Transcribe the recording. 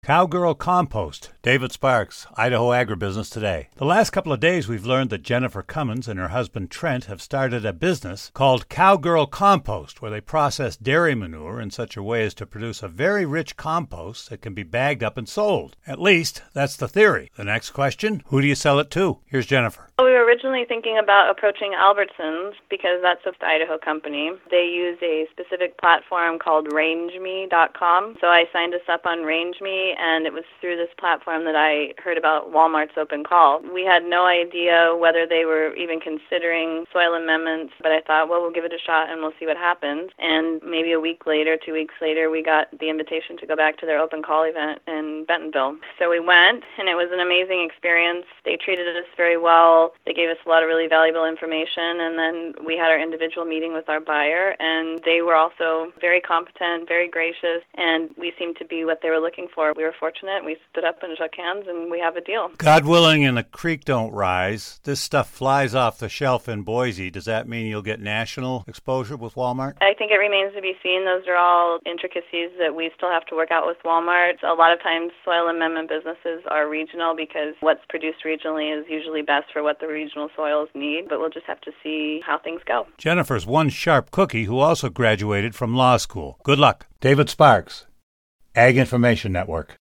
Cowgirl Compost. David Sparks, Idaho Agribusiness Today. The last couple of days we've learned that Jennifer Cummins and her husband Trent have started a business called Cowgirl Compost, where they process dairy manure in such a way as to produce a very rich compost that can be bagged up and sold. At least, that's the theory. The next question, who do you sell it to? Here's Jennifer. We were originally thinking about approaching Albertsons because that's an Idaho company. They use a specific platform called RangeMe.com. So I signed us up on RangeMe, and it was through this platform that I heard about Walmart's open call. We had no idea whether they were even considering soil amendments, but I thought, well, we'll give it a shot and we'll see what happens. And maybe a week later, 2 weeks later, we got the invitation to go back to their open call event in Bentonville. So we went, and it was an amazing experience. They treated us very well. They gave us a lot of really valuable information, and then we had our individual meeting with our buyer, and they were also very competent, very gracious, and we seemed to be what they were looking for. We were fortunate. We stood up and shook hands, and we have a deal. God willing and the creek don't rise, this stuff flies off the shelf in Boise. Does that mean you'll get national exposure with Walmart? I think it remains to be seen. Those are all intricacies that we still have to work out with Walmart. A lot of times soil amendment businesses are regional because what's produced regionally is usually best for what the regional soils need, but we'll just have to see how things go. Jennifer's one sharp cookie who also graduated from law school. Good luck. David Sparks, Ag Information Network.